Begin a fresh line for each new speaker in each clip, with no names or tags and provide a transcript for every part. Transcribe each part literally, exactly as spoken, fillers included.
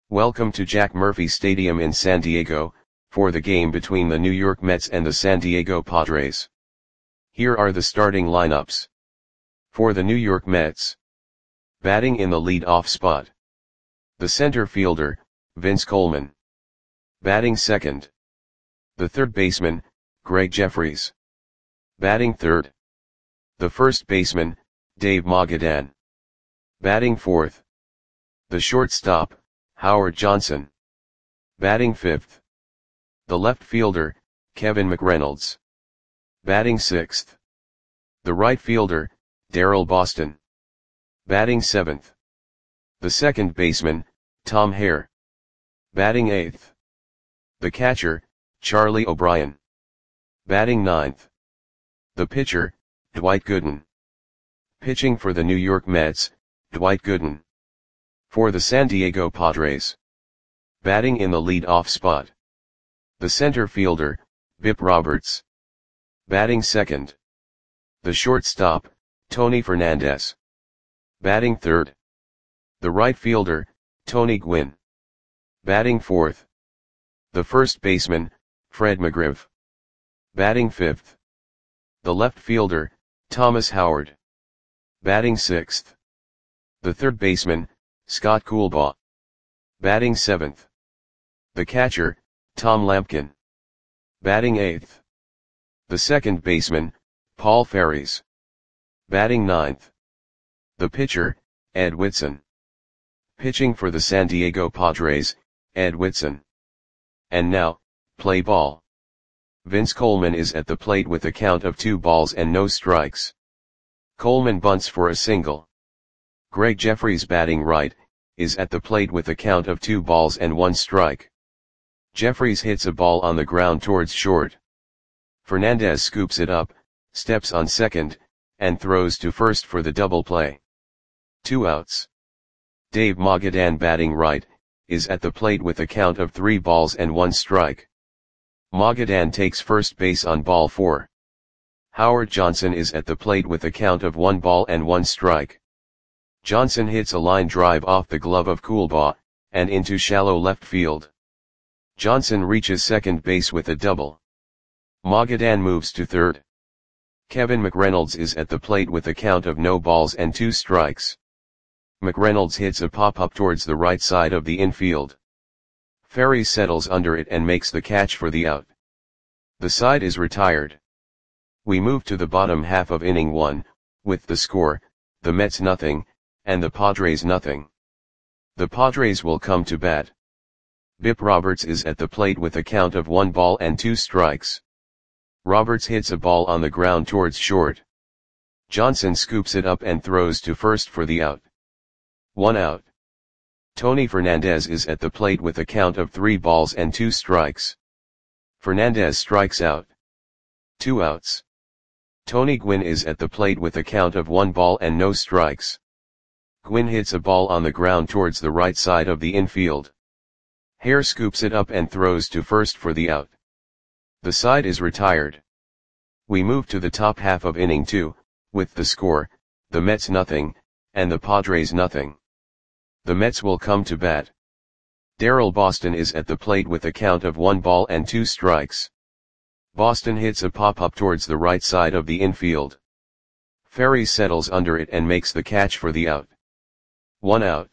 Welcome to Jack Murphy Stadium in San Diego, for the game between the New York Mets and the San Diego Padres. Here are the starting lineups. For the New York Mets. Batting in the lead-off spot. The center fielder, Vince Coleman. Batting second. The third baseman, Gregg Jefferies. Batting third. The first baseman, Dave Magadan. Batting fourth. The shortstop, Howard Johnson. Batting fifth. The left fielder, Kevin McReynolds. Batting sixth. The right fielder, Daryl Boston. Batting seventh. The second baseman, Tom Hare. Batting eighth. The catcher, Charlie O'Brien. Batting ninth. The pitcher, Dwight Gooden. Pitching for the New York Mets, Dwight Gooden. For the San Diego Padres. Batting in the lead-off spot. The center fielder, Bip Roberts. Batting second. The shortstop, Tony Fernandez. Batting third. The right fielder, Tony Gwynn. Batting fourth. The first baseman, Fred McGriff. Batting fifth. The left fielder, Thomas Howard. Batting sixth. The third baseman, Scott Coolbaugh. Batting seventh. The catcher, Tom Lampkin. Batting eighth. The second baseman, Paul Ferries. Batting ninth. The pitcher, Ed Whitson. Pitching for the San Diego Padres, Ed Whitson. And now, play ball. Vince Coleman is at the plate with a count of two balls and no strikes. Coleman bunts for a single. Gregg Jefferies, batting right, is at the plate with a count of two balls and one strike. Jefferies hits a ball on the ground towards short. Fernandez scoops it up, steps on second, and throws to first for the double play. Two outs. Dave Magadan, batting right, is at the plate with a count of three balls and one strike. Magadan takes first base on ball four. Howard Johnson is at the plate with a count of one ball and one strike. Johnson hits a line drive off the glove of Coolbaugh, and into shallow left field. Johnson reaches second base with a double. Magadan moves to third. Kevin McReynolds is at the plate with a count of no balls and two strikes. McReynolds hits a pop-up towards the right side of the infield. Ferries settles under it and makes the catch for the out. The side is retired. We move to the bottom half of inning one, with the score, the Mets nothing, and the Padres nothing. The Padres will come to bat. Bip Roberts is at the plate with a count of one ball and two strikes. Roberts hits a ball on the ground towards short. Johnson scoops it up and throws to first for the out. One out. Tony Fernandez is at the plate with a count of three balls and two strikes. Fernandez strikes out. Two outs. Tony Gwynn is at the plate with a count of one ball and no strikes. Gwynn hits a ball on the ground towards the right side of the infield. Hare scoops it up and throws to first for the out. The side is retired. We move to the top half of inning two, with the score, the Mets nothing, and the Padres nothing. The Mets will come to bat. Daryl Boston is at the plate with a count of one ball and two strikes. Boston hits a pop-up towards the right side of the infield. Ferries settles under it and makes the catch for the out. One out.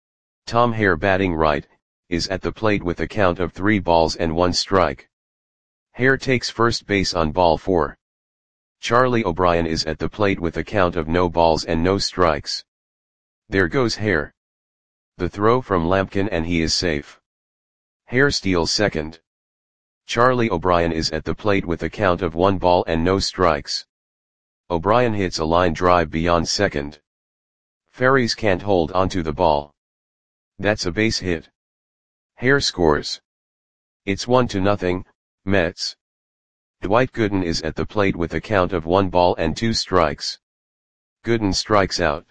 Tom Hare, batting right, is at the plate with a count of three balls and one strike. Hare takes first base on ball four. Charlie O'Brien is at the plate with a count of no balls and no strikes. There goes Hare. The throw from Lampkin and he is safe. Hare steals second. Charlie O'Brien is at the plate with a count of one ball and no strikes. O'Brien hits a line drive beyond second. Ferries can't hold onto the ball. That's a base hit. Hare scores. It's one to nothing, Mets. Dwight Gooden is at the plate with a count of one ball and two strikes. Gooden strikes out.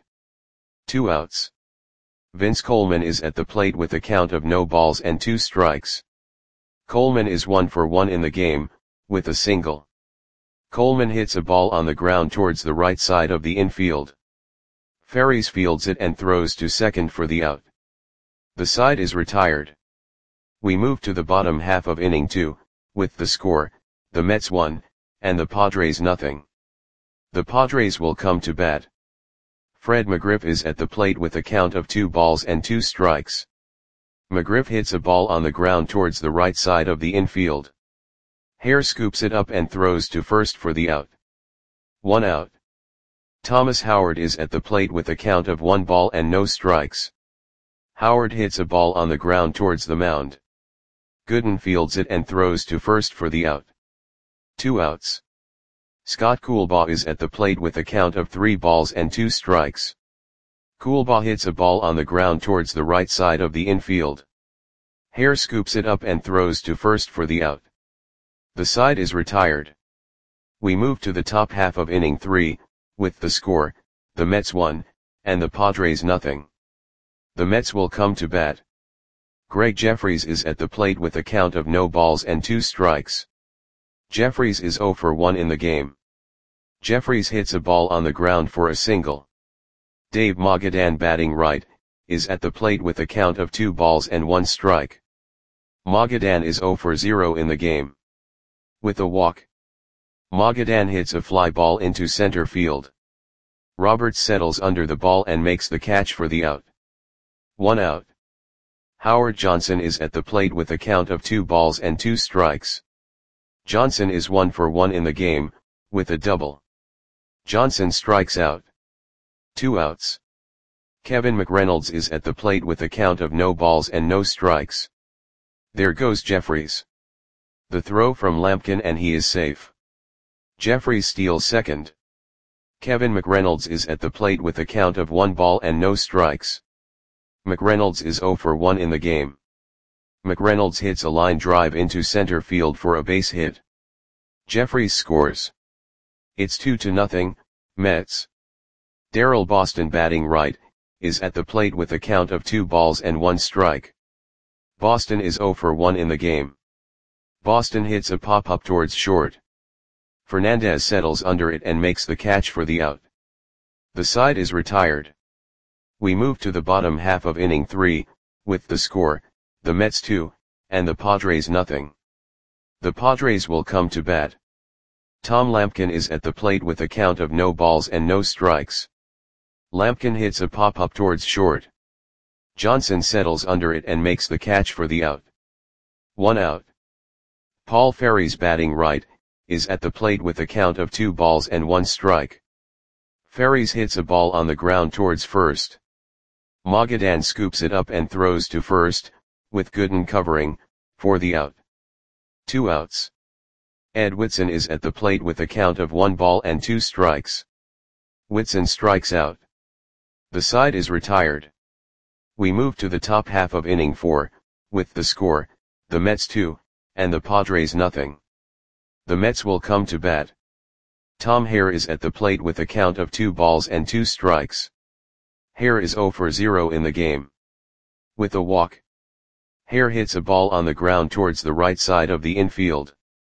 Two outs. Vince Coleman is at the plate with a count of no balls and two strikes. Coleman is one for one in the game, with a single. Coleman hits a ball on the ground towards the right side of the infield. Ferries fields it and throws to second for the out. The side is retired. We move to the bottom half of inning two, with the score, the Mets one, and the Padres nothing. The Padres will come to bat. Fred McGriff is at the plate with a count of two balls and two strikes. McGriff hits a ball on the ground towards the right side of the infield. Hare scoops it up and throws to first for the out. One out. Thomas Howard is at the plate with a count of one ball and no strikes. Howard hits a ball on the ground towards the mound. Gooden fields it and throws to first for the out. Two outs. Scott Coolbaugh is at the plate with a count of three balls and two strikes. Coolbaugh hits a ball on the ground towards the right side of the infield. Hare scoops it up and throws to first for the out. The side is retired. We move to the top half of inning three, with the score, the Mets one, and the Padres nothing. The Mets will come to bat. Greg Jefferies is at the plate with a count of no balls and two strikes. Jefferies is zero for one in the game. Jefferies hits a ball on the ground for a single. Dave Magadan, batting right, is at the plate with a count of two balls and one strike. Magadan is zero for zero in the game. With a walk, Magadan hits a fly ball into center field. Roberts settles under the ball and makes the catch for the out. One out. Howard Johnson is at the plate with a count of two balls and two strikes. Johnson is one for one in the game, with a double. Johnson strikes out. Two outs. Kevin McReynolds is at the plate with a count of no balls and no strikes. There goes Jefferies. The throw from Lampkin and he is safe. Jefferies steals second. Kevin McReynolds is at the plate with a count of one ball and no strikes. McReynolds is zero for one in the game. McReynolds hits a line drive into center field for a base hit. Jefferies scores. It's two to nothing, Mets. Darrell Boston, batting right, is at the plate with a count of two balls and one strike. Boston is zero for one in the game. Boston hits a pop-up towards short. Fernandez settles under it and makes the catch for the out. The side is retired. We move to the bottom half of inning three, with the score, the Mets two, and the Padres nothing. The Padres will come to bat. Tom Lampkin is at the plate with a count of no balls and no strikes. Lampkin hits a pop-up towards short. Johnson settles under it and makes the catch for the out. One out. Paul Ferries, batting right, is at the plate with a count of two balls and one strike. Ferries hits a ball on the ground towards first. Magadan scoops it up and throws to first, with Gooden covering, for the out. Two outs. Ed Whitson is at the plate with a count of one ball and two strikes. Whitson strikes out. The side is retired. We move to the top half of inning four, with the score, the Mets two, and the Padres nothing. The Mets will come to bat. Tom Hare is at the plate with a count of two balls and two strikes. Hare is zero for zero in the game. With a walk, Hare hits a ball on the ground towards the right side of the infield.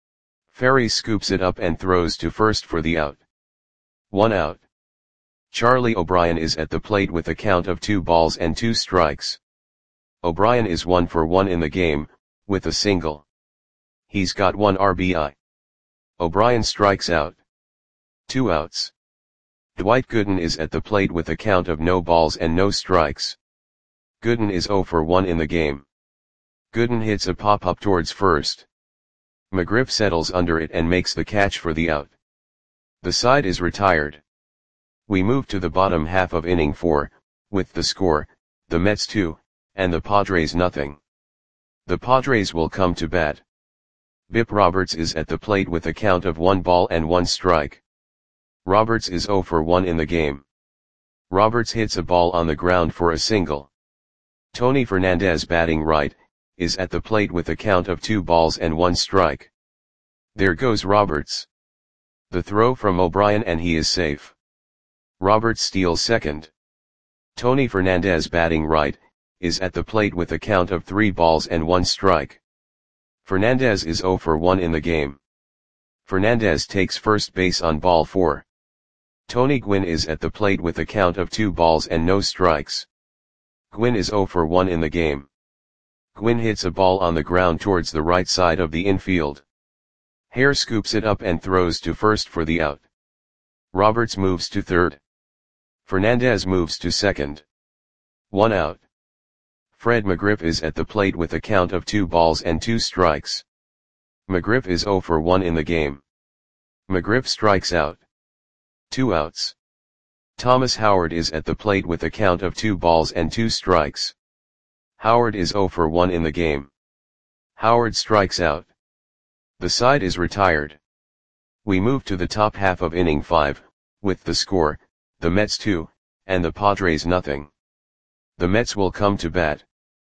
Ferries scoops it up and throws to first for the out. One out. Charlie O'Brien is at the plate with a count of two balls and two strikes. O'Brien is one for one in the game, with a single. He's got one R B I. O'Brien strikes out. Two outs. Dwight Gooden is at the plate with a count of no balls and no strikes. Gooden is zero for one in the game. Gooden hits a pop-up towards first. McGriff settles under it and makes the catch for the out. The side is retired. We move to the bottom half of inning four, with the score, the Mets two, and the Padres nothing. The Padres will come to bat. Bip Roberts is at the plate with a count of one ball and one strike. Roberts is zero for one in the game. Roberts hits a ball on the ground for a single. Tony Fernandez, batting right, is at the plate with a count of two balls and one strike. There goes Roberts. The throw from O'Brien and he is safe. Roberts steals second. Tony Fernandez, batting right, is at the plate with a count of three balls and one strike. Fernandez is zero for one in the game. Fernandez takes first base on ball four. Tony Gwynn is at the plate with a count of two balls and no strikes. Gwynn is zero for one in the game. Gwynn hits a ball on the ground towards the right side of the infield. Hare scoops it up and throws to first for the out. Roberts moves to third. Fernandez moves to second. One out. Fred McGriff is at the plate with a count of two balls and two strikes. McGriff is zero for one in the game. McGriff strikes out. Two outs. Thomas Howard is at the plate with a count of two balls and two strikes. Howard is zero for one in the game. Howard strikes out. The side is retired. We move to the top half of inning five, with the score, the Mets two, and the Padres nothing. The Mets will come to bat.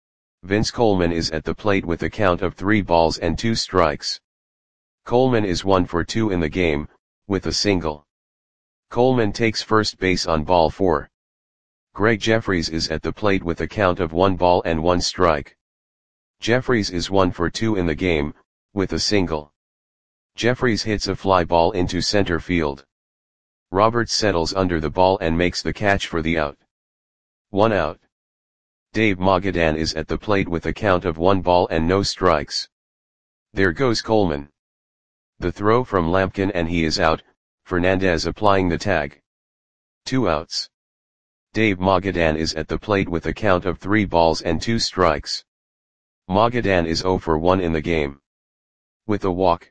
Vince Coleman is at the plate with a count of three balls and two strikes. Coleman is one for two in the game, with a single. Coleman takes first base on ball four. Greg Jeffries is at the plate with a count of one ball and one strike. Jeffries is one for two in the game, with a single. Jeffries hits a fly ball into center field. Roberts settles under the ball and makes the catch for the out. One out. Dave Magadan is at the plate with a count of one ball and no strikes. There goes Coleman. The throw from Lampkin and he is out, Fernandez applying the tag. Two outs. Dave Magadan is at the plate with a count of three balls and two strikes. Magadan is zero for one in the game. With a walk.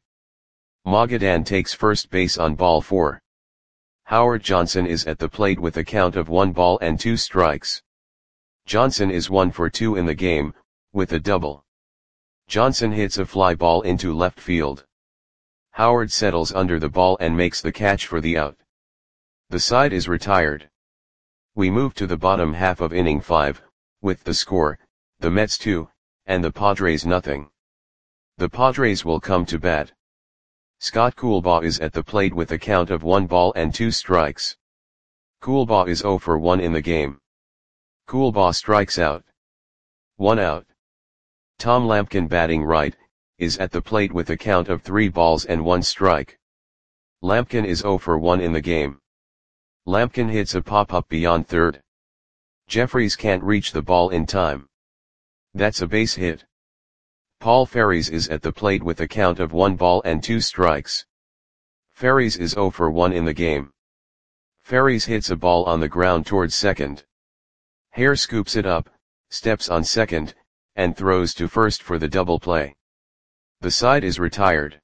Magadan takes first base on ball four. Howard Johnson is at the plate with a count of one ball and two strikes. Johnson is one for two in the game, with a double. Johnson hits a fly ball into left field. Howard settles under the ball and makes the catch for the out. The side is retired. We move to the bottom half of inning five, with the score, the Mets two, and the Padres nothing. The Padres will come to bat. Scott Coolbaugh is at the plate with a count of one ball and two strikes. Coolbaugh is zero for one in the game. Coolbaugh strikes out. One out. Tom Lampkin, batting right, is at the plate with a count of three balls and one strike. Lampkin is zero for one in the game. Lampkin hits a pop-up beyond third. Jeffries can't reach the ball in time. That's a base hit. Paul Ferries is at the plate with a count of one ball and two strikes. Ferries is zero for one in the game. Ferries hits a ball on the ground towards second. Hare scoops it up, steps on second, and throws to first for the double play. The side is retired.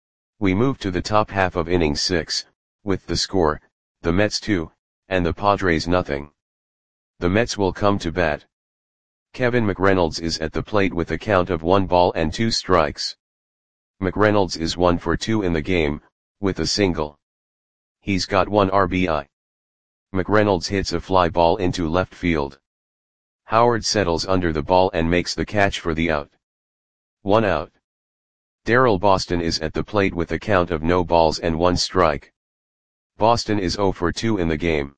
We move to the top half of inning six, with the score, the Mets two, and the Padres nothing. The Mets will come to bat. Kevin McReynolds is at the plate with a count of one ball and two strikes. McReynolds is one for two in the game, with a single. He's got one R B I. McReynolds hits a fly ball into left field. Howard settles under the ball and makes the catch for the out. One out. Darryl Boston is at the plate with a count of no balls and one strike. Boston is zero for two in the game.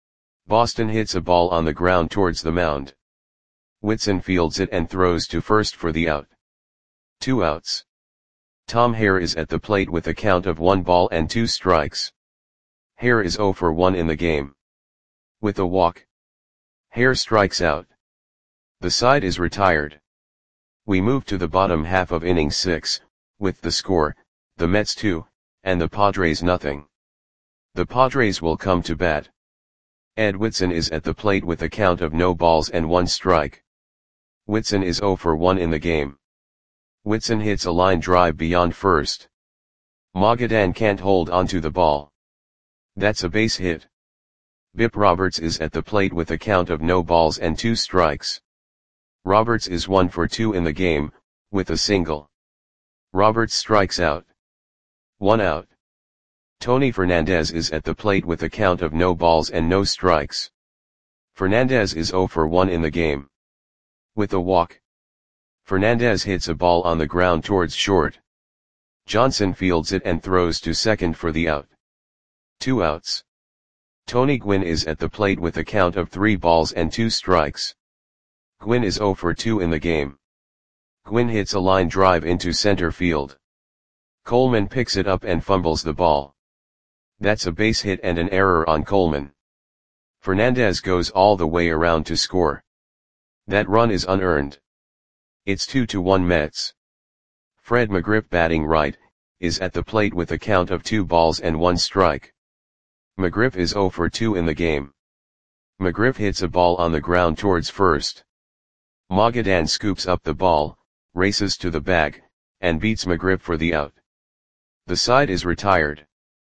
Boston hits a ball on the ground towards the mound. Whitson fields it and throws to first for the out. Two outs. Tom Hare is at the plate with a count of one ball and two strikes. Hare is zero for one in the game. With a walk. Hare strikes out. The side is retired. We move to the bottom half of inning six, with the score, the Mets two, and the Padres nothing. The Padres will come to bat. Ed Whitson is at the plate with a count of no balls and one strike. Whitson is zero for one in the game. Whitson hits a line drive beyond first. Magadan can't hold onto the ball. That's a base hit. Bip Roberts is at the plate with a count of no balls and two strikes. Roberts is one for two in the game, with a single. Roberts strikes out. One out. Tony Fernandez is at the plate with a count of no balls and no strikes. Fernandez is zero for one in the game. With a walk. Fernandez hits a ball on the ground towards short. Johnson fields it and throws to second for the out. Two outs. Tony Gwynn is at the plate with a count of three balls and two strikes. Gwynn is zero for two in the game. Gwynn hits a line drive into center field. Coleman picks it up and fumbles the ball. That's a base hit and an error on Coleman. Fernandez goes all the way around to score. That run is unearned. It's two to one Mets. Fred McGriff batting right, is at the plate with a count of two balls and one strike. McGriff is oh for two in the game. McGriff hits a ball on the ground towards first. Magadan scoops up the ball, races to the bag, and beats McGriff for the out. The side is retired.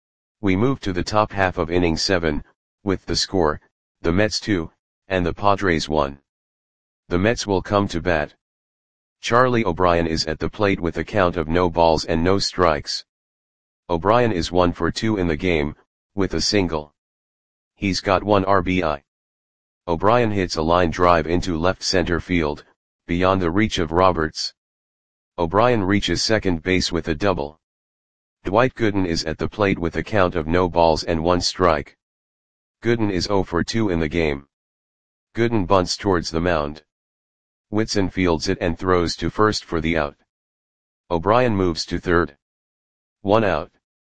We move to the top half of inning seven, with the score, the Mets two, and the Padres one. The Mets will come to bat. Charlie O'Brien is at the plate with a count of no balls and no strikes. O'Brien is one for two in the game, with a single. He's got one R B I. O'Brien hits a line drive into left center field, beyond the reach of Roberts. O'Brien reaches second base with a double. Dwight Gooden is at the plate with a count of no balls and one strike. Gooden is oh for two in the game. Gooden bunts towards the mound. Whitson fields it and throws to first for the out. O'Brien moves to third. One out.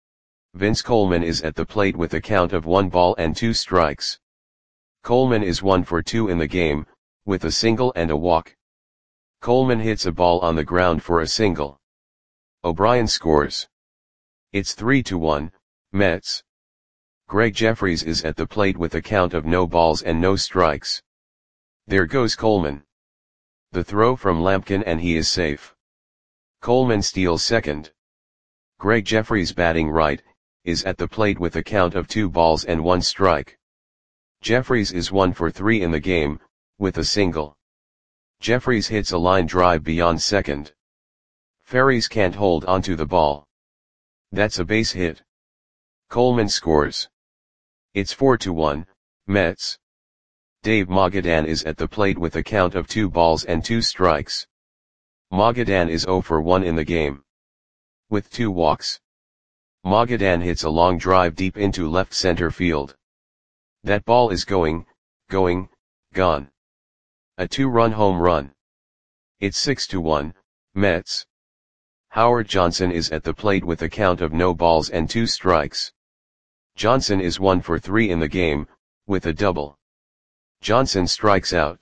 Vince Coleman is at the plate with a count of one ball and two strikes. Coleman is one for two in the game, with a single and a walk. Coleman hits a ball on the ground for a single. O'Brien scores. It's three to one, Mets. Greg Jeffries is at the plate with a count of no balls and no strikes. There goes Coleman. The throw from Lampkin and he is safe. Coleman steals second. Greg Jeffries batting right, is at the plate with a count of two balls and one strike. Jeffries is one for three in the game, with a single. Jeffries hits a line drive beyond second. Ferries can't hold onto the ball. That's a base hit. Coleman scores. It's four to one, Mets. Dave Magadan is at the plate with a count of two balls and two strikes. Magadan is oh for one in the game. With two walks. Magadan hits a long drive deep into left center field. That ball is going, going, gone. A two-run home run. It's six to one, Mets. Howard Johnson is at the plate with a count of no balls and two strikes. Johnson is one for three in the game, with a double. Johnson strikes out.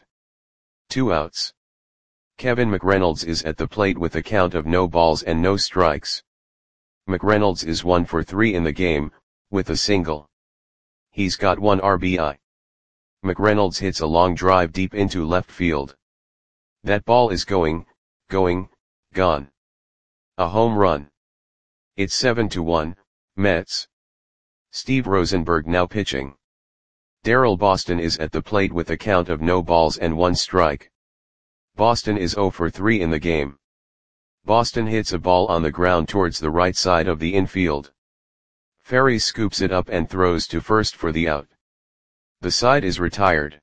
Two outs. Kevin McReynolds is at the plate with a count of no balls and no strikes. McReynolds is one for three in the game, with a single. He's got one R B I. McReynolds hits a long drive deep into left field. That ball is going, going, gone. A home run. It's seven to one, Mets. Steve Rosenberg now pitching. Darrell Boston is at the plate with a count of no balls and one strike. Boston is oh for three in the game. Boston hits a ball on the ground towards the right side of the infield. Ferries scoops it up and throws to first for the out. The side is retired.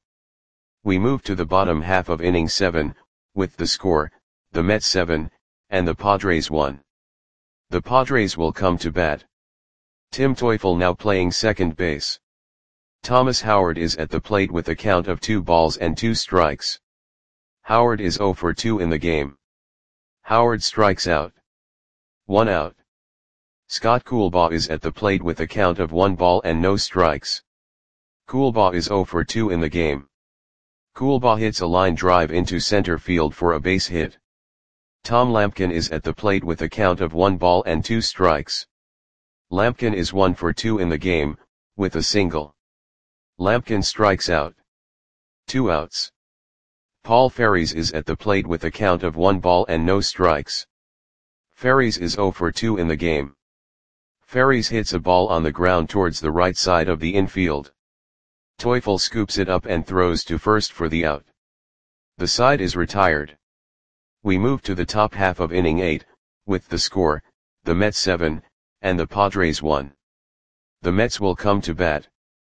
We move to the bottom half of inning seven, with the score, the Mets seven, and the Padres one. The Padres will come to bat. Tim Teufel now playing second base. Thomas Howard is at the plate with a count of two balls and two strikes. Howard is oh for two in the game. Howard strikes out. One out. Scott Coolbaugh is at the plate with a count of one ball and no strikes. Coolbaugh is oh for two in the game. Coolbaugh hits a line drive into center field for a base hit. Tom Lampkin is at the plate with a count of one ball and two strikes. Lampkin is one for two in the game, with a single. Lampkin strikes out. Two outs. Paul Ferries is at the plate with a count of one ball and no strikes. Ferries is oh for two in the game. Ferries hits a ball on the ground towards the right side of the infield. Teufel scoops it up and throws to first for the out. The side is retired. We move to the top half of inning eight, with the score, the Mets seven, and the Padres one. The Mets will come to bat.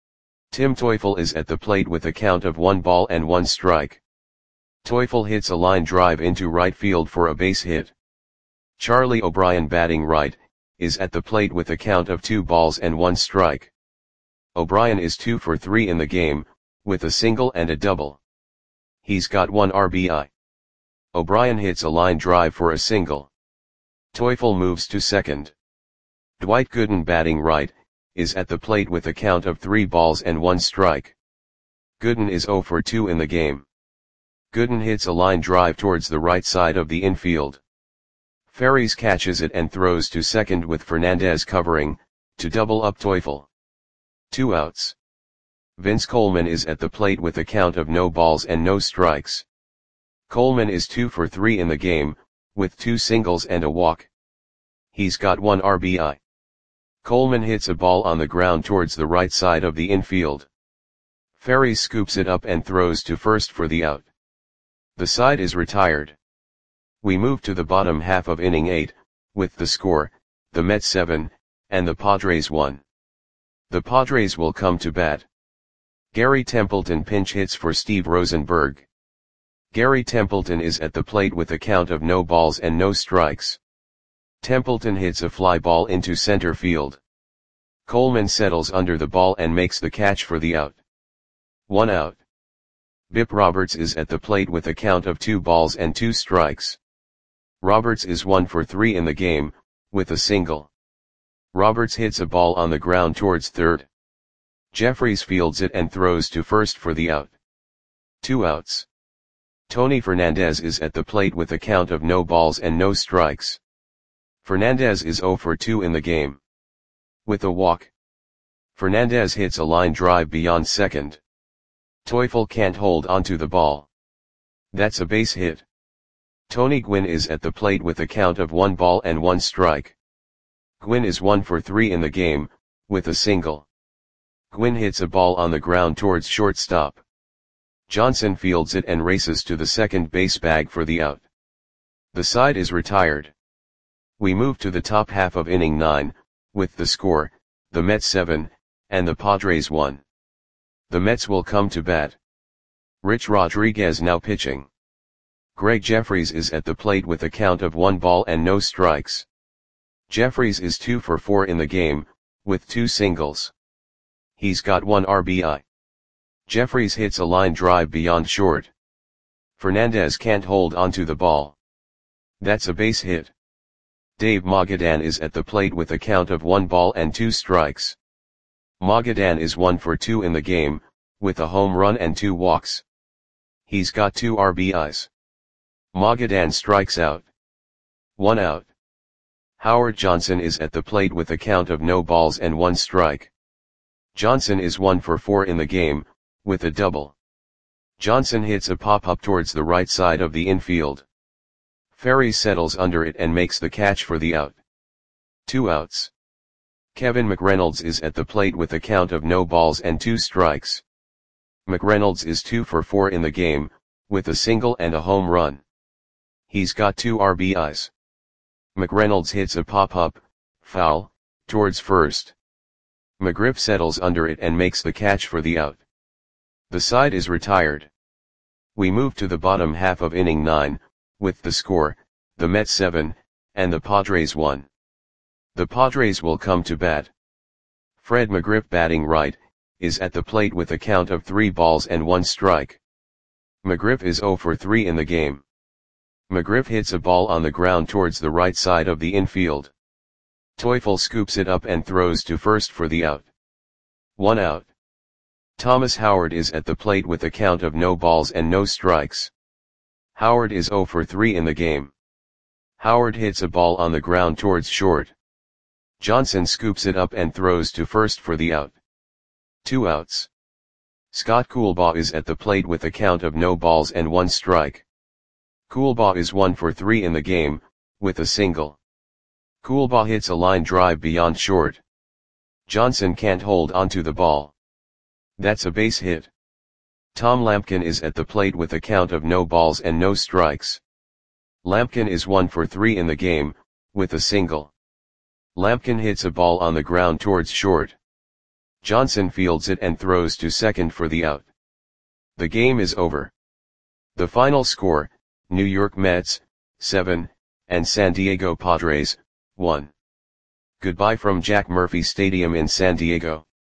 Tim Teufel is at the plate with a count of one ball and one strike. Teufel hits a line drive into right field for a base hit. Charlie O'Brien batting right, is at the plate with a count of two balls and one strike. O'Brien is two for three in the game, with a single and a double. He's got one R B I. O'Brien hits a line drive for a single. Teufel moves to second. Dwight Gooden batting right, is at the plate with a count of three balls and one strike. Gooden is oh for two in the game. Gooden hits a line drive towards the right side of the infield. Ferries catches it and throws to second with Fernandez covering, to double up Teufel. Two outs. Vince Coleman is at the plate with a count of no balls and no strikes. Coleman is two for three in the game, with two singles and a walk. He's got one R B I. Coleman hits a ball on the ground towards the right side of the infield. Ferries scoops it up and throws to first for the out. The side is retired. We move to the bottom half of inning eight, with the score, the Mets seven, and the Padres one. The Padres will come to bat. Gary Templeton pinch hits for Steve Rosenberg. Gary Templeton is at the plate with a count of no balls and no strikes. Templeton hits a fly ball into center field. Coleman settles under the ball and makes the catch for the out. One out. Bip Roberts is at the plate with a count of two balls and two strikes. Roberts is one for three in the game, with a single. Roberts hits a ball on the ground towards third. Jeffries fields it and throws to first for the out. Two outs. Tony Fernandez is at the plate with a count of no balls and no strikes. Fernandez is zero for two in the game. With a walk. Fernandez hits a line drive beyond second. Teufel can't hold onto the ball. That's a base hit. Tony Gwynn is at the plate with a count of one ball and one strike. Gwynn is one for three in the game, with a single. Gwynn hits a ball on the ground towards shortstop. Johnson fields it and races to the second base bag for the out. The side is retired. We move to the top half of inning nine, with the score, the Mets seven, and the Padres one. The Mets will come to bat. Rich Rodriguez now pitching. Greg Jeffries is at the plate with a count of one ball and no strikes. Jeffries is two for four in the game, with two singles. He's got one R B I. Jeffries hits a line drive beyond short. Fernandez can't hold onto the ball. That's a base hit. Dave Magadan is at the plate with a count of one ball and two strikes. Magadan is one for two in the game, with a home run and two walks. He's got two R B Is. Magadan strikes out. One out. Howard Johnson is at the plate with a count of no balls and one strike. Johnson is one for four in the game, with a double. Johnson hits a pop-up towards the right side of the infield. Ferries settles under it and makes the catch for the out. Two outs. Kevin McReynolds is at the plate with a count of no balls and two strikes. McReynolds is two for four in the game, with a single and a home run. He's got two R B Is. McReynolds hits a pop-up, foul, towards first. McGriff settles under it and makes the catch for the out. The side is retired. We move to the bottom half of inning nine, with the score, the Mets seven, and the Padres one. The Padres will come to bat. Fred McGriff batting right, is at the plate with a count of three balls and one strike. McGriff is zero for three in the game. McGriff hits a ball on the ground towards the right side of the infield. Teufel scoops it up and throws to first for the out. One out. Thomas Howard is at the plate with a count of no balls and no strikes. Howard is zero for three in the game. Howard hits a ball on the ground towards short. Johnson scoops it up and throws to first for the out. Two outs. Scott Coolbaugh is at the plate with a count of no balls and one strike. Coolbaugh is one for three in the game, with a single. Coolbaugh hits a line drive beyond short. Johnson can't hold onto the ball. That's a base hit. Tom Lampkin is at the plate with a count of no balls and no strikes. Lampkin is one for three in the game, with a single. Lampkin hits a ball on the ground towards short. Johnson fields it and throws to second for the out. The game is over. The final score, New York Mets, seven, and San Diego Padres, one. Goodbye from Jack Murphy Stadium in San Diego.